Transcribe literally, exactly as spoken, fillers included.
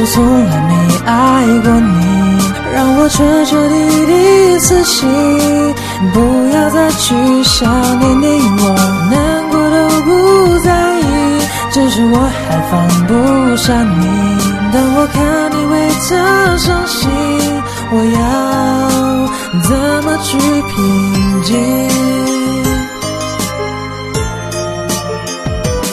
从来没爱过你，让我彻彻底底死心，不要再去想念你，我难过都不在意，只是我还放不下你。当我看你为这伤心，我要怎么去平静？